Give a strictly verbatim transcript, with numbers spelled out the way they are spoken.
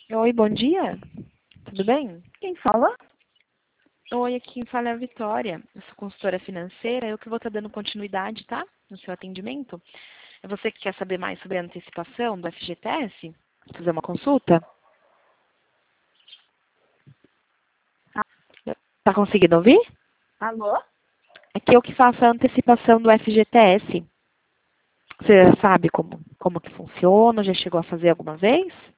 Oi, bom dia. Tudo bem? Quem fala? Oi, aqui quem fala é a Vitória. Eu sou consultora financeira. Eu que vou estar dando continuidade, tá? No seu atendimento. É você que quer saber mais sobre a antecipação do F G T S? Fazer uma consulta? Tá conseguindo ouvir? Alô? Aqui eu que faço a antecipação do F G T S. Você sabe como, como que funciona? Já chegou a fazer alguma vez?